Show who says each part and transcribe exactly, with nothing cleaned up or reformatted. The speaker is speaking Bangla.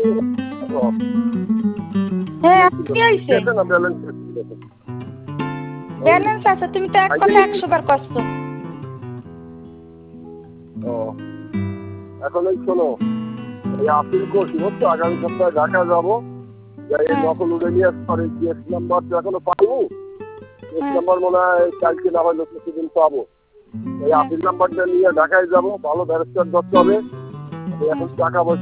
Speaker 1: হ্যাঁ কি হইছে
Speaker 2: আছে না ব্যালেন্স আছে?
Speaker 1: ব্যালেন্স আছে তুমি তো এক কথা একশো বার কষ্ট
Speaker 2: ও এখন এই শোনো এই আপিল করছি বুঝছো আগামী সপ্তাহে ঢাকা যাবো যাই নকল উঠে নিয়ে আসতে জিএস নাম্বার তো এখনো পাবো জিএস নাম্বার মনে হয় কালকে না হলে কিছুদিন পাবো এই আপিল নাম্বারটা নিয়ে ঢাকায় যাবো ভালো ব্যারিস্টার ধরতে হবে এখন টাকা পয়সা